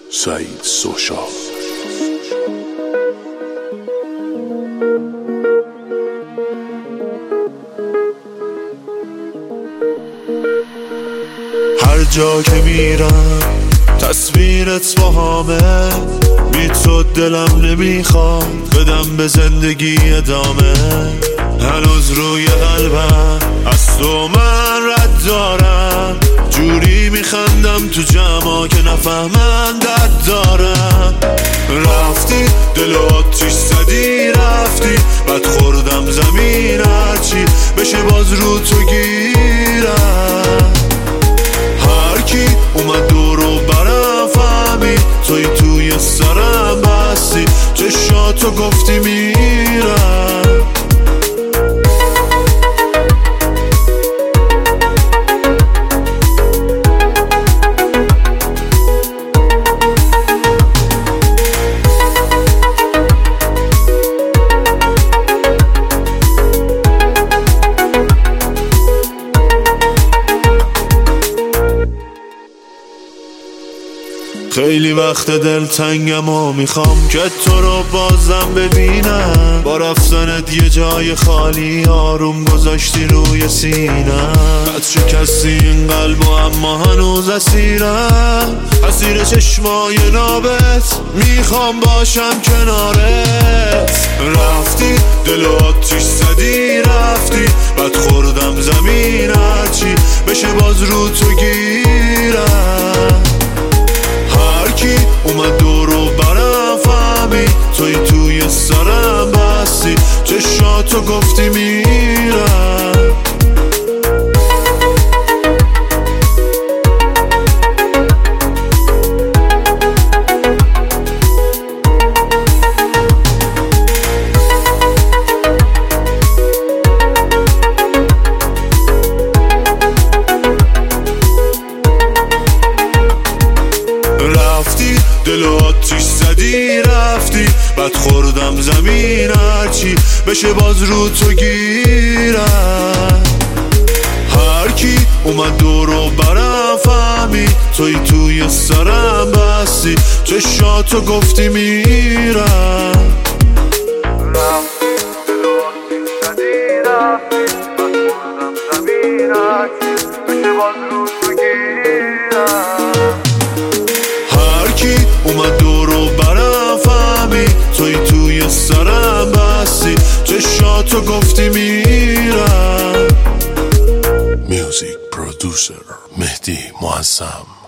سعید سوشال. هر جا که میرم تصویرت با همه، بی تو دلم نمیخواد بدم به زندگی ادامه. هنوز روی قلبم از تو من رد دارم، جوری میخندم تو جمعا که نفهمن درد دارم. رفتی دل آتیش زدی رفتی، بعد خوردم زمین هرچی بشه باز رو تو گیرم. هر کی اومد دورو برم فهمید توی سرم بستی، چشاتو گفتی میرم. خیلی وقت دلتنگم و میخوام که تو رو بازم ببینم. با رفتنت یه جای خالی آروم گذاشتی روی سینم. بد شکستی این قلب و اما هنوز اسیرم، اسیر چشمای نابت میخوام باشم کنارت. رفتی دل آتیش زدی رفتی، بعد خوردم زمین هرچی بشه باز رو تو گیرم. کی اومد دورو برم فهمید توی سرم بستی، چشاتو گفتی میرم. دل آتیش زدی رفتی، بعد خوردم زمین هرچی بشه باز رو تو گیرم. هر کی اومد دورو برم فهمید توی سرم بستی، چشاتو گفتی میرم. رفتی دل آتیش زدی رفتی، بعد خوردم زمین هرچی بشه باز رو تو گیرم. اومد دورو برم فهمید توی سرم بستی، چشاتو گفتی میرم. میوزیک پرودوسر مهدی معظم.